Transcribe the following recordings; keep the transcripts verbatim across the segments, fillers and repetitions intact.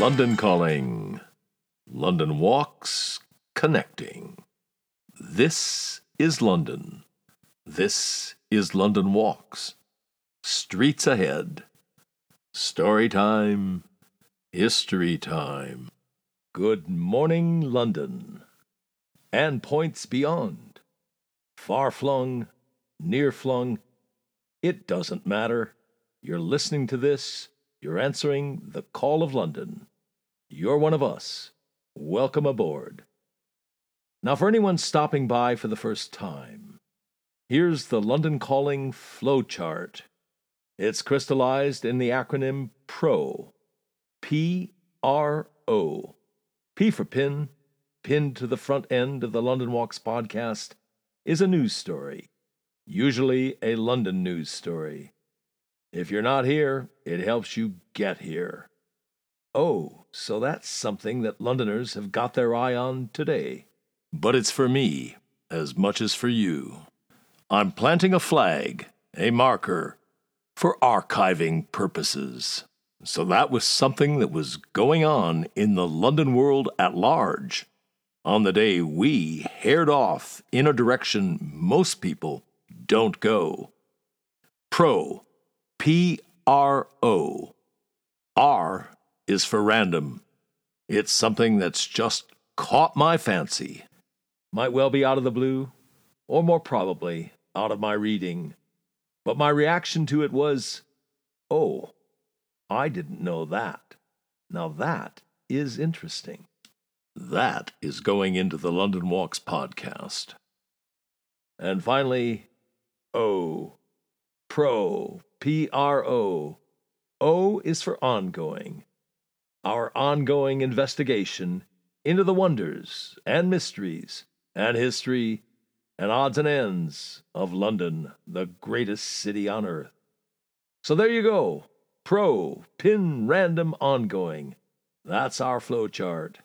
London Calling. London Walks Connecting. This is London. This is London Walks. Streets ahead. Story time. History time. Good morning, London. And points beyond. Far-flung, near-flung. It doesn't matter. You're listening to this. You're answering the call of London. You're one of us. Welcome aboard. Now, for anyone stopping by for the first time, here's the London Calling flowchart. It's crystallized in the acronym PRO. P R O. P for pin. Pinned to the front end of the London Walks podcast is a news story, usually a London news story. If you're not here, it helps you get here. Oh, so that's something that Londoners have got their eye on today. But it's for me as much as for you. I'm planting a flag, a marker, for archiving purposes. So that was something that was going on in the London world at large on the day we haired off in a direction most people don't go. Pro. P R O. R is for random. It's something that's just caught my fancy. Might well be out of the blue, or more probably out of my reading. But my reaction to it was, oh, I didn't know that. Now that is interesting. That is going into the London Walks podcast. And finally, O. Pro. P R O. O is for ongoing. Our ongoing investigation into the wonders and mysteries and history and odds and ends of London, the greatest city on earth. So there you go. Pro, pin, random, ongoing. That's our flowchart.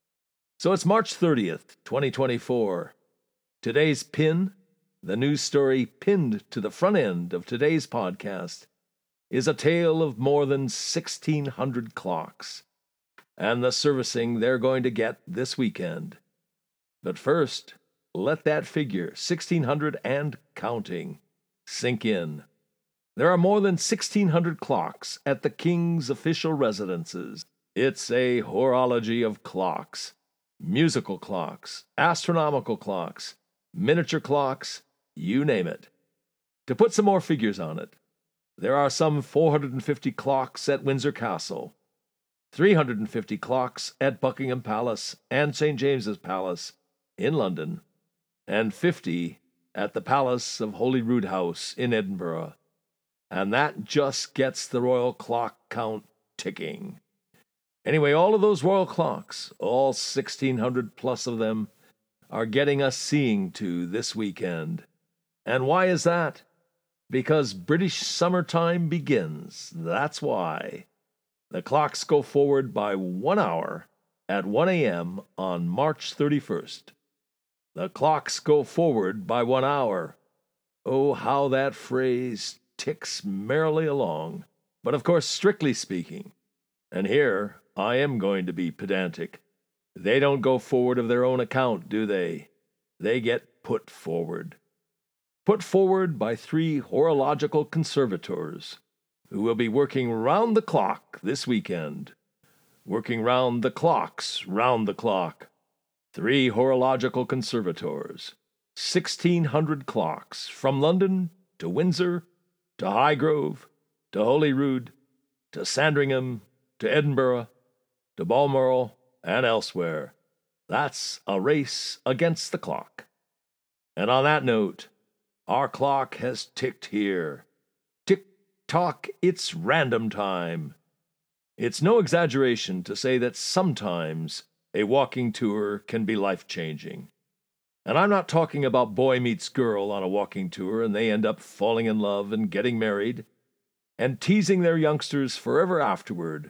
So it's March thirtieth, twenty twenty-four. Today's pin, the news story pinned to the front end of today's podcast, is a tale of more than sixteen hundred clocks and the servicing they're going to get this weekend. But first, let that figure, sixteen hundred and counting, sink in. There are more than sixteen hundred clocks at the King's official residences. It's a horology of clocks. Musical clocks, astronomical clocks, miniature clocks, you name it. To put some more figures on it, there are some four hundred fifty clocks at Windsor Castle, three hundred fifty clocks at Buckingham Palace and Saint James's Palace in London, and fifty at the Palace of Holyrood House in Edinburgh. And that just gets the royal clock count ticking. Anyway, all of those royal clocks, all sixteen hundred plus of them, are getting us seeing to this weekend. And why is that? Because British summertime begins. That's why. The clocks go forward by one hour at one a.m. on March thirty-first. The clocks go forward by one hour. Oh, how that phrase ticks merrily along. But of course, strictly speaking, and here I am going to be pedantic, they don't go forward of their own account, do they? They get put forward. Put forward by three horological conservators who will be working round the clock this weekend. Working round the clocks, round the clock. Three horological conservators. Sixteen hundred clocks from London to Windsor to Highgrove to Holyrood to Sandringham to Edinburgh to Balmoral and elsewhere. That's a race against the clock. And on that note, our clock has ticked here. Tick-tock, it's random time. It's no exaggeration to say that sometimes a walking tour can be life-changing. And I'm not talking about boy meets girl on a walking tour and they end up falling in love and getting married and teasing their youngsters forever afterward.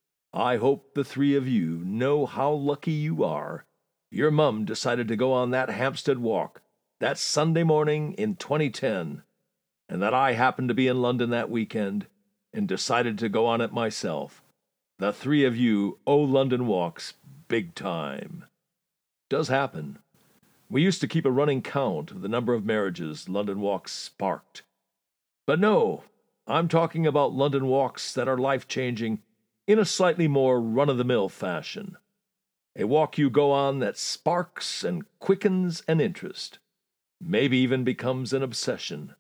I hope the three of you know how lucky you are. Your mum decided to go on that Hampstead walk that Sunday morning in twenty ten, and that I happened to be in London that weekend and decided to go on it myself. The three of you owe London Walks big time. Does happen. We used to keep a running count of the number of marriages London Walks sparked. But no, I'm talking about London Walks that are life-changing in a slightly more run-of-the-mill fashion. A walk you go on that sparks and quickens an interest, maybe even becomes an obsession.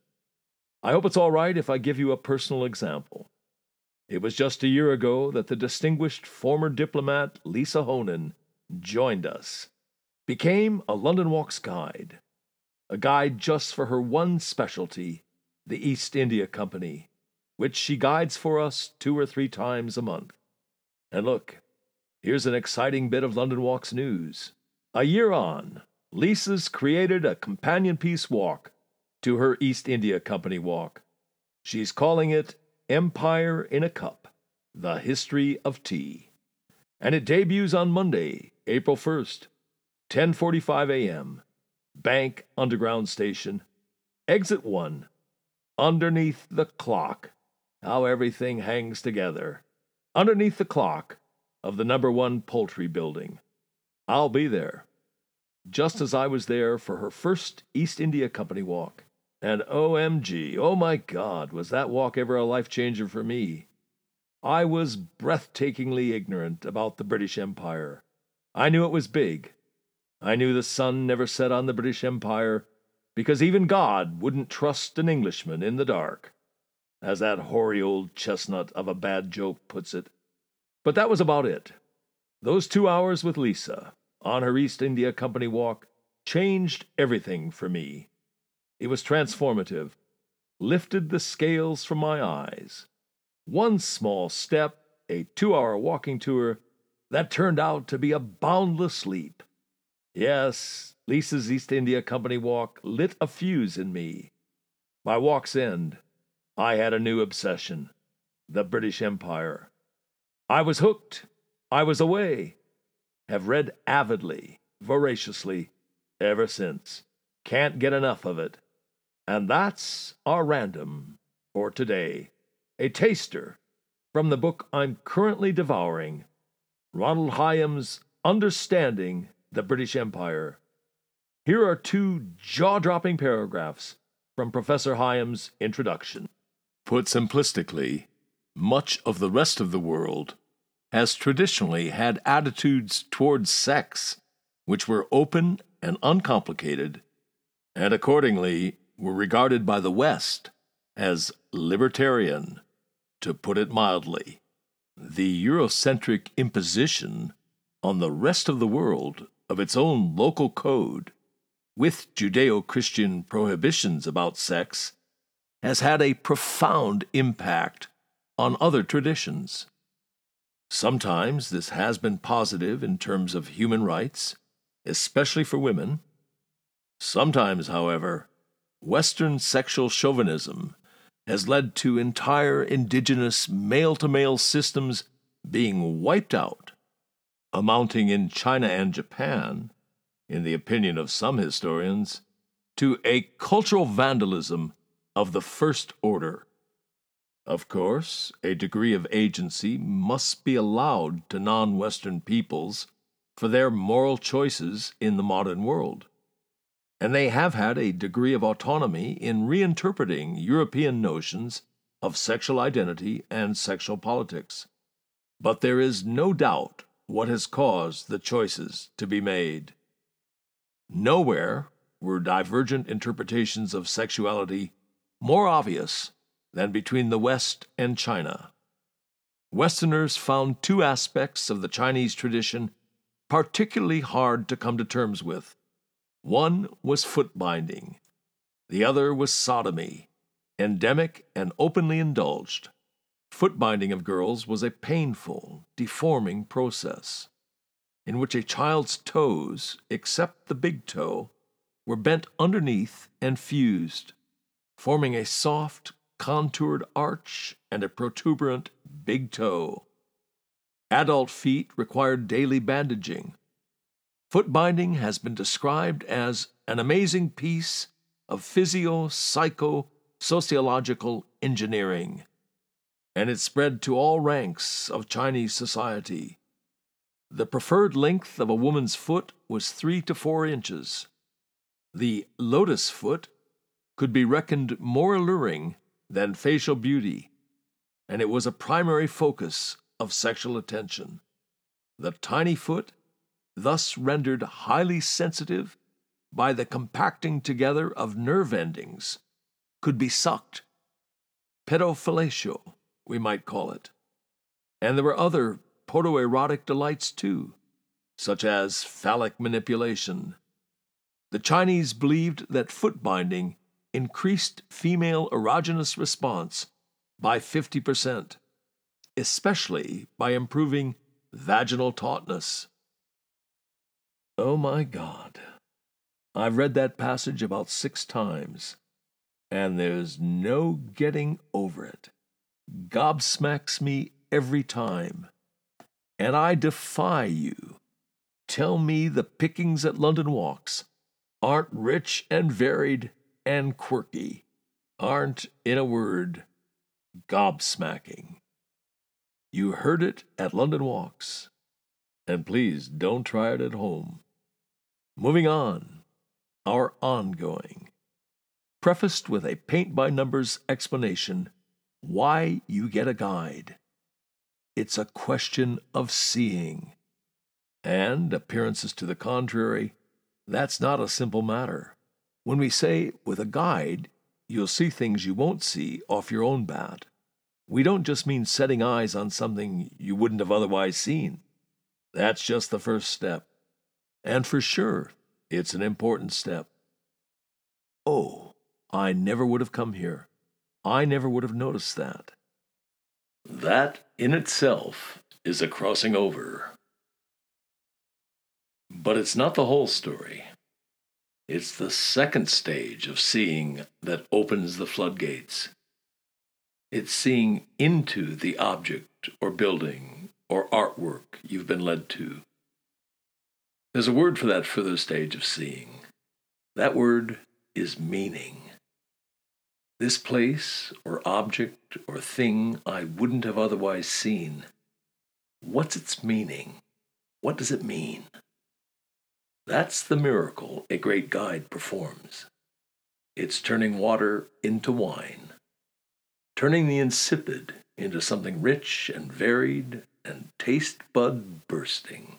I hope it's all right if I give you a personal example. It was just a year ago that the distinguished former diplomat Lisa Honan joined us, became a London Walks guide, a guide just for her one specialty, the East India Company, which she guides for us two or three times a month. And look, here's an exciting bit of London Walks news. A year on, Lisa's created a companion piece walk to her East India Company walk. She's calling it Empire in a Cup, The History of Tea. And it debuts on Monday, April first, ten forty-five a.m., Bank Underground Station, Exit one, underneath the clock. How everything hangs together. Underneath the clock of the number one poultry building. I'll be there, just as I was there for her first East India Company walk. And O M G, oh my God, was that walk ever a life-changer for me. I was breathtakingly ignorant about the British Empire. I knew it was big. I knew the sun never set on the British Empire because even God wouldn't trust an Englishman in the dark, as that hoary old chestnut of a bad joke puts it. But that was about it. Those two hours with Lisa on her East India Company walk changed everything for me. It was transformative, lifted the scales from my eyes. One small step, a two-hour walking tour, that turned out to be a boundless leap. Yes, Lisa's East India Company walk lit a fuse in me. By walk's end, I had a new obsession, the British Empire. I was hooked. I was away. Have read avidly, voraciously, ever since. Can't get enough of it. And that's our random for today. A taster from the book I'm currently devouring, Ronald Hyam's Understanding the British Empire. Here are two jaw-dropping paragraphs from Professor Hyam's introduction. Put simplistically, much of the rest of the world has traditionally had attitudes towards sex which were open and uncomplicated, and accordingly were regarded by the West as libertarian, to put it mildly. The Eurocentric imposition on the rest of the world of its own local code, with Judeo-Christian prohibitions about sex, has had a profound impact on other traditions. Sometimes this has been positive in terms of human rights, especially for women. Sometimes, however, Western sexual chauvinism has led to entire indigenous male-to-male systems being wiped out, amounting in China and Japan, in the opinion of some historians, to a cultural vandalism of the first order. Of course, a degree of agency must be allowed to non-Western peoples for their moral choices in the modern world, and they have had a degree of autonomy in reinterpreting European notions of sexual identity and sexual politics. But there is no doubt what has caused the choices to be made. Nowhere were divergent interpretations of sexuality more obvious than between the West and China. Westerners found two aspects of the Chinese tradition particularly hard to come to terms with. One was foot binding. The other was sodomy, endemic and openly indulged. Foot binding of girls was a painful, deforming process, in which a child's toes, except the big toe, were bent underneath and fused, forming a soft, contoured arch and a protuberant big toe. Adult feet required daily bandaging. Foot binding has been described as an amazing piece of physio-psycho-sociological engineering. and it spread to all ranks of Chinese society. The preferred length of a woman's foot was three to four inches. The lotus foot could be reckoned more alluring than facial beauty, and it was a primary focus of sexual attention. The tiny foot, thus rendered highly sensitive by the compacting together of nerve endings, could be sucked. Pedofellatio, we might call it. And there were other protoerotic delights too, such as phallic manipulation. The Chinese believed that foot binding increased female erogenous response by fifty percent, especially by improving vaginal tautness. Oh my God. I've read that passage about six times, and there's no getting over it. Gobsmacks me every time. And I defy you. Tell me the pickings at London Walks aren't rich and varied and quirky, aren't, in a word, gobsmacking. You heard it at London Walks, and please don't try it at home. Moving on, our ongoing, prefaced with a paint-by-numbers explanation why you get a guide. It's a question of seeing. And, appearances to the contrary, that's not a simple matter. When we say, with a guide, you'll see things you won't see off your own bat, we don't just mean setting eyes on something you wouldn't have otherwise seen. That's just the first step. And for sure, it's an important step. Oh, I never would have come here. I never would have noticed that. That, in itself, is a crossing over. But it's not the whole story. It's the second stage of seeing that opens the floodgates. It's seeing into the object or building or artwork you've been led to. There's a word for that further stage of seeing. That word is meaning. This place or object or thing I wouldn't have otherwise seen. What's its meaning? What does it mean? That's the miracle a great guide performs. It's turning water into wine, turning the insipid into something rich and varied and taste bud bursting.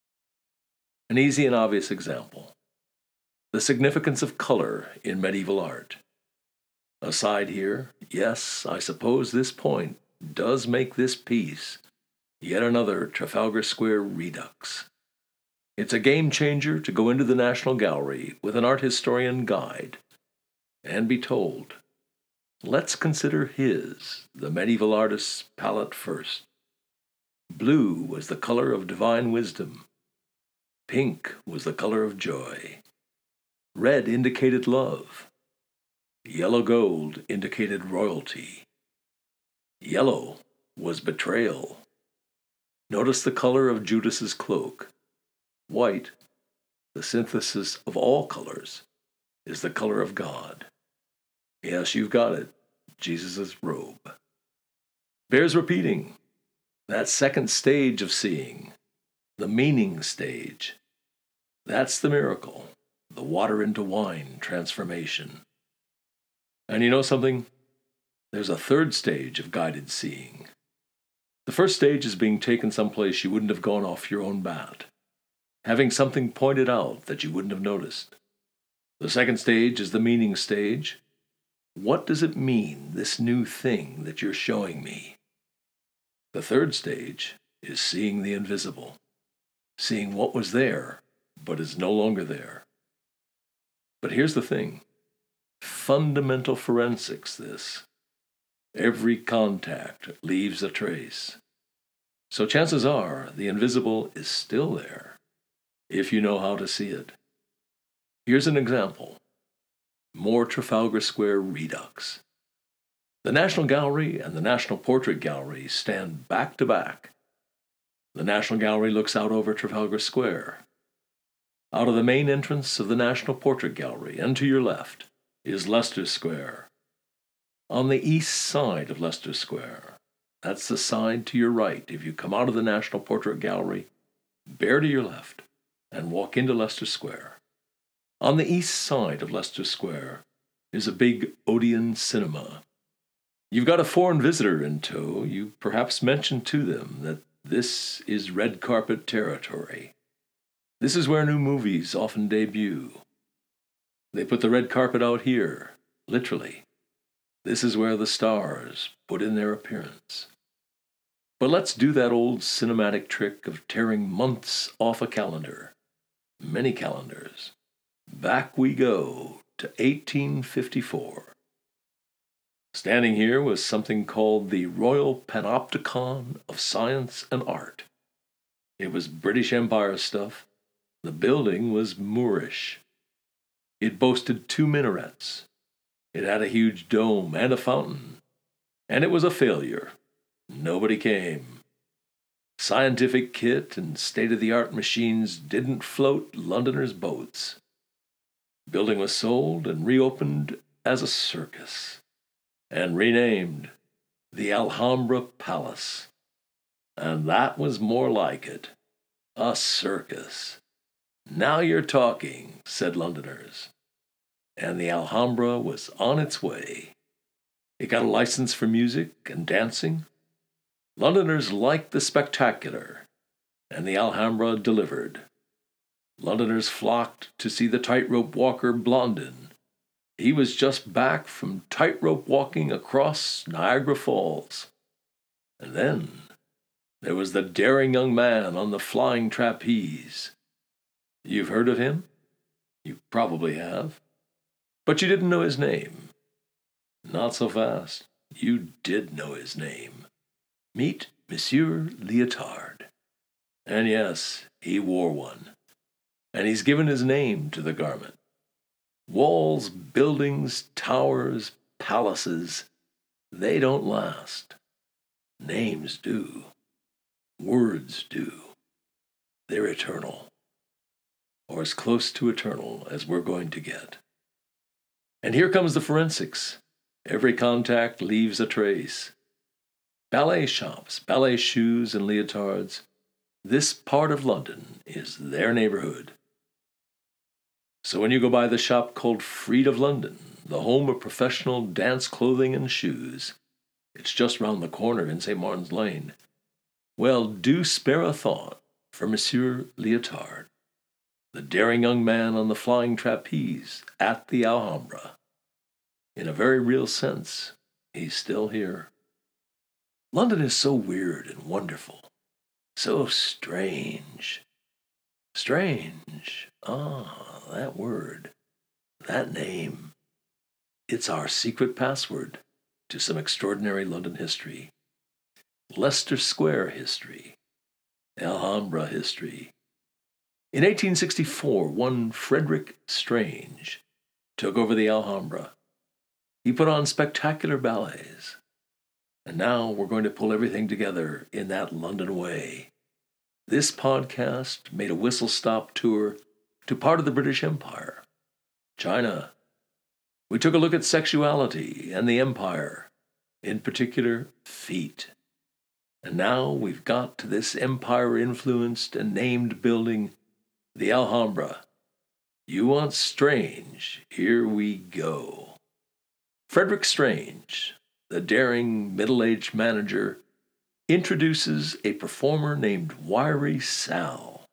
An easy and obvious example: the significance of color in medieval art. Aside here, yes, I suppose this point does make this piece yet another Trafalgar Square redux. It's a game changer to go into the National Gallery with an art historian guide and be told, let's consider his, the medieval artist's, palette first. Blue was the color of divine wisdom. Pink was the color of joy. Red indicated love. Yellow gold indicated royalty. Yellow was betrayal. Notice the color of Judas's cloak. White, the synthesis of all colors, is the color of God. Yes, you've got it, Jesus' robe. Bears repeating, that second stage of seeing, the meaning stage, that's the miracle, the water into wine transformation. And you know something? There's a third stage of guided seeing. The first stage is being taken someplace you wouldn't have gone off your own bat, having something pointed out that you wouldn't have noticed. The second stage is the meaning stage. What does it mean, this new thing that you're showing me? The third stage is seeing the invisible, seeing what was there, but is no longer there. But here's the thing. Fundamental forensics, this. Every contact leaves a trace. So chances are the invisible is still there, if you know how to see it. Here's an example. More Trafalgar Square redux. The National Gallery and the National Portrait Gallery stand back to back. The National Gallery looks out over Trafalgar Square. Out of the main entrance of the National Portrait Gallery, and to your left, is Leicester Square. On the east side of Leicester Square, That's the side to your right. If you come out of the National Portrait Gallery, bear to your left and walk into Leicester Square. On the east side of Leicester Square is a big Odeon cinema. You've got a foreign visitor in tow. You perhaps mention to them that this is red carpet territory. This is where new movies often debut. They put the red carpet out here, literally. This is where the stars put in their appearance. But let's do that old cinematic trick of tearing months off a calendar. Many calendars. Back we go to eighteen fifty-four. Standing here was something called the Royal Panopticon of Science and Art. It was British Empire stuff. The building was Moorish. It boasted two minarets. It had a huge dome and a fountain. And it was a failure. Nobody came. Scientific kit and state-of-the-art machines didn't float Londoners' boats. The building was sold and reopened as a circus, and renamed the Alhambra Palace. And that was more like it. A circus. Now you're talking, said Londoners. And the Alhambra was on its way. It got a license for music and dancing. Londoners liked the spectacular, and the Alhambra delivered. Londoners flocked to see the tightrope walker Blondin. He was just back from tightrope walking across Niagara Falls. And then there was the daring young man on the flying trapeze. You've heard of him? You probably have. But you didn't know his name. Not so fast. You did know his name. Meet Monsieur Leotard. And yes, he wore one. And he's given his name to the garment. Walls, buildings, towers, palaces, they don't last. Names do. Words do. They're eternal. Or as close to eternal as we're going to get. And here comes the forensics. Every contact leaves a trace. Ballet shops, ballet shoes, and leotards. This part of London is their neighborhood. So when you go by the shop called Freed of London, the home of professional dance clothing and shoes, it's just round the corner in Saint Martin's Lane, well, do spare a thought for Monsieur Leotard, the daring young man on the flying trapeze at the Alhambra. In a very real sense, he's still here. London is so weird and wonderful, so strange. Strange, ah, that word, that name. It's our secret password to some extraordinary London history. Leicester Square history, Alhambra history. In eighteen sixty-four, one Frederick Strange took over the Alhambra. He put on spectacular ballets. And now we're going to pull everything together in that London way. This podcast made a whistle-stop tour to part of the British Empire, China. We took a look at sexuality and the empire, in particular, feet. And now we've got to this empire-influenced and named building, the Alhambra. You want strange? Here we go. Frederick Strange, the daring middle-aged manager, introduces a performer named Wiry Sal.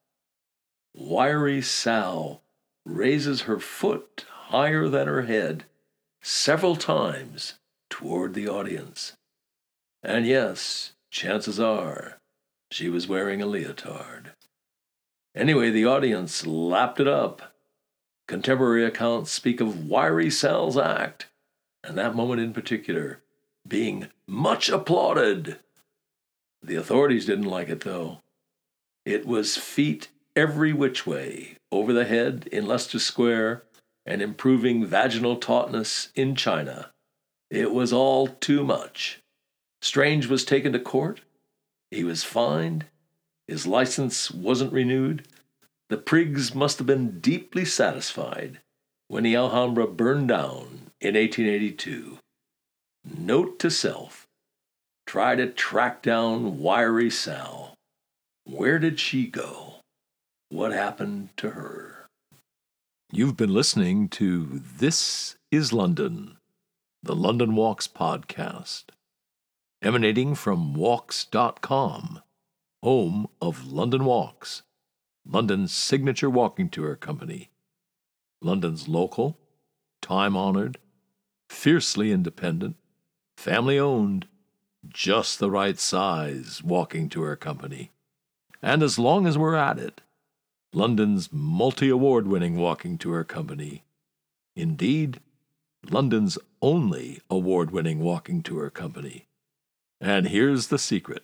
Wiry Sal raises her foot higher than her head several times toward the audience. And yes, chances are she was wearing a leotard. Anyway, the audience lapped it up. Contemporary accounts speak of Wiry Sal's act, and that moment in particular, being much applauded. The authorities didn't like it, though. It was feet every which way, over the head in Leicester Square, and improving vaginal tautness in China. It was all too much. Strange was taken to court. He was fined. His license wasn't renewed. The prigs must have been deeply satisfied when the Alhambra burned down in eighteen eighty-two. Note to self, try to track down Wiry Sal. Where did she go? What happened to her? You've been listening to This is London, the London Walks podcast, emanating from walks dot com, home of London Walks, London's signature walking tour company. London's local, time-honored, fiercely independent, family-owned, just the right size walking tour company. And as long as we're at it, London's multi-award-winning walking tour company. Indeed, London's only award-winning walking tour company. And here's the secret.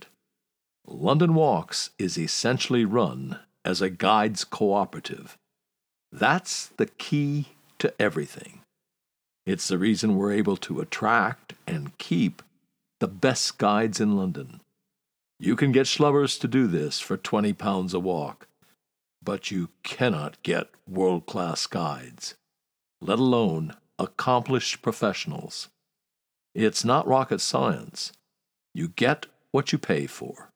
London Walks is essentially run as a guides cooperative. That's the key to everything. It's the reason we're able to attract and keep the best guides in London. You can get schlubbers to do this for twenty pounds a walk, but you cannot get world-class guides, let alone accomplished professionals. It's not rocket science. You get what you pay for.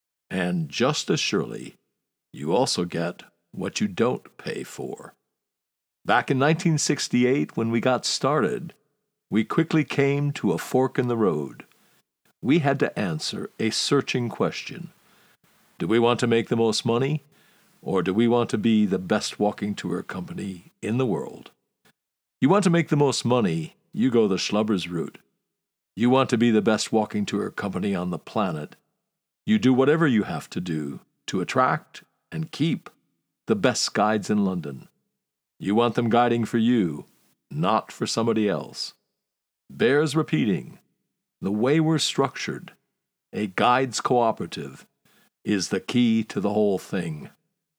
And just as surely, you also get what you don't pay for. Back in nineteen sixty-eight, when we got started, we quickly came to a fork in the road. We had to answer a searching question. Do we want to make the most money, or do we want to be the best walking tour company in the world? You want to make the most money, you go the schlubbers route. You want to be the best walking tour company on the planet, you do whatever you have to do to attract and keep the best guides in London. You want them guiding for you, not for somebody else. Bears repeating, the way we're structured, a guides cooperative, is the key to the whole thing.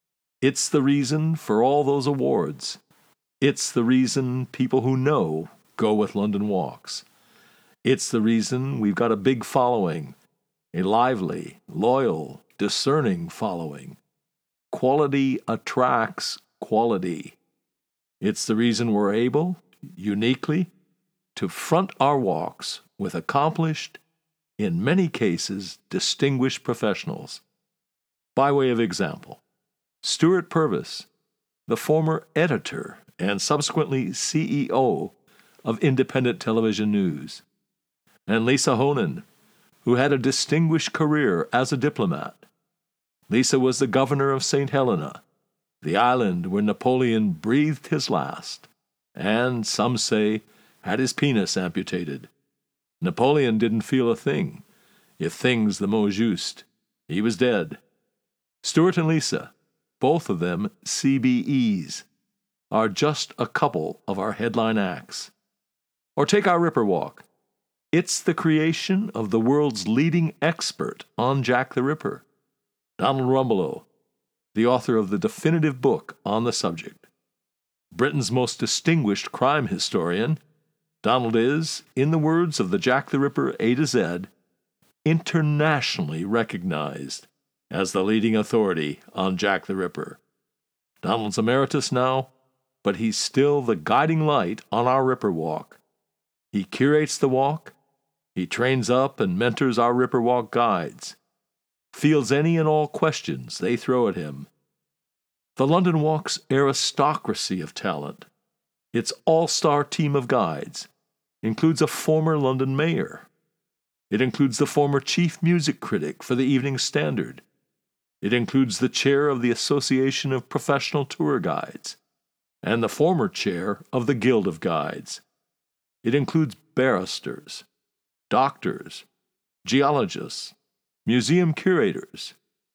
It's the reason for all those awards. It's the reason people who know go with London Walks. It's the reason we've got a big following, a lively, loyal, discerning following. Quality attracts quality. It's the reason we're able, uniquely, to front our walks with accomplished, in many cases, distinguished professionals. By way of example, Stuart Purvis, the former editor and subsequently C E O of Independent Television News, and Lisa Honan, who had a distinguished career as a diplomat. Lisa was the governor of Saint Helena, the island where Napoleon breathed his last, and, some say, had his penis amputated. Napoleon didn't feel a thing, if things the mot juste. He was dead. Stuart and Lisa, both of them C B Es, are just a couple of our headline acts. Or take our Ripper Walk. It's the creation of the world's leading expert on Jack the Ripper, Donald Rumbelow, the author of the definitive book on the subject. Britain's most distinguished crime historian, Donald is, in the words of the Jack the Ripper A to Z, internationally recognized as the leading authority on Jack the Ripper. Donald's emeritus now, but he's still the guiding light on our Ripper Walk. He curates the walk, he trains up and mentors our Ripper Walk guides, fields any and all questions they throw at him. The London Walk's aristocracy of talent, its all-star team of guides, includes a former London mayor. It includes the former chief music critic for the Evening Standard. It includes the chair of the Association of Professional Tour Guides and the former chair of the Guild of Guides. It includes barristers, doctors, geologists, museum curators,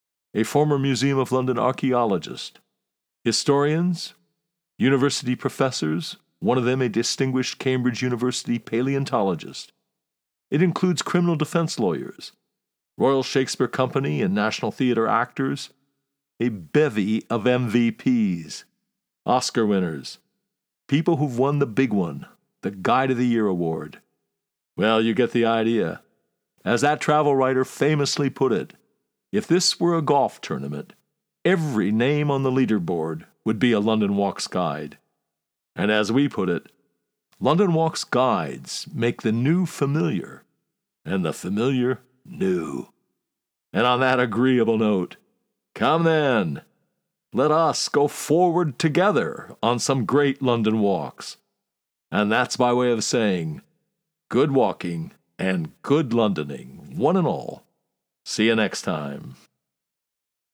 a former Museum of London archaeologist, historians, university professors, one of them a distinguished Cambridge University paleontologist. It includes criminal defense lawyers, Royal Shakespeare Company and National Theatre actors, a bevy of M V Ps, Oscar winners, people who've won the big one, the Guide of the Year award. Well, you get the idea. As that travel writer famously put it, if this were a golf tournament, every name on the leaderboard would be a London Walks guide. And as we put it, London Walks guides make the new familiar, and the familiar new. And on that agreeable note, come then, let us go forward together on some great London walks. And that's by way of saying, good walking and good Londoning, one and all. See you next time.